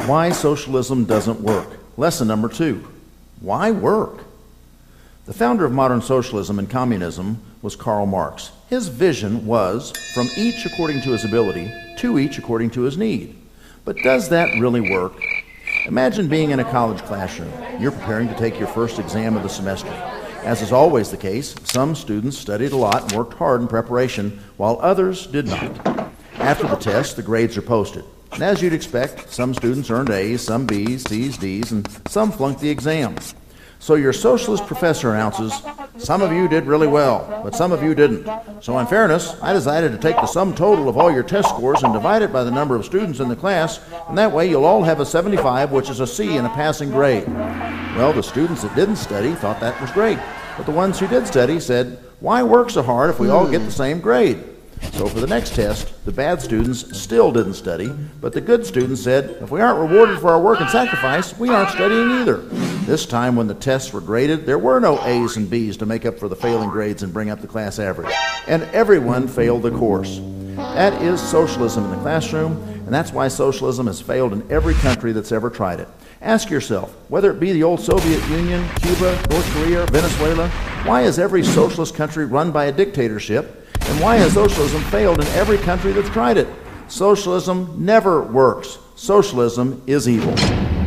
Why socialism doesn't work. Lesson number 2. Why work? The founder of modern socialism and communism was Karl Marx. His vision was, from each according to his ability, to each according to his need. But does that really work? Imagine being in a college classroom. You're preparing to take your first exam of the semester. As is always the case, some students studied a lot and worked hard in preparation, while others did not. After the test, the grades are posted. And as you'd expect, some students earned A's, some B's, C's, D's, and some flunked the exam. So your socialist professor announces, some of you did really well, but some of you didn't. So in fairness, I decided to take the sum total of all your test scores and divide it by the number of students in the class, and that way you'll all have a 75, which is a C and a passing grade. Well, the students that didn't study thought that was great, but the ones who did study said, why work so hard if we all get the same grade? So for the next test, the bad students still didn't study, but the good students said, if we aren't rewarded for our work and sacrifice, we aren't studying either. This time when the tests were graded, there were no A's and B's to make up for the failing grades and bring up the class average. And everyone failed the course. That is socialism in the classroom, and that's why socialism has failed in every country that's ever tried it. Ask yourself, whether it be the old Soviet Union, Cuba, North Korea, Venezuela, why is every socialist country run by a dictatorship? And why has socialism failed in every country that's tried it? Socialism never works. Socialism is evil.